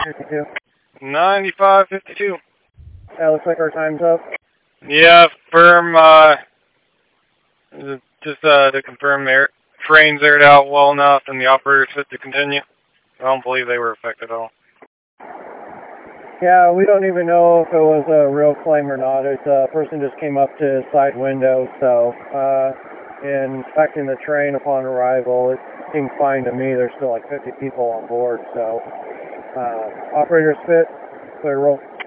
52. 9552. Looks like our time's up. Yeah, firm, just to confirm the trains aired out well enough and the operator's fit to continue. I don't believe they were affected at all. Yeah, we don't even know if it was a real flame or not. It's a person just came up to his side window, so inspecting the train upon arrival, it seemed fine to me. There's still like 50 people on board, so operator's fit, clear roll.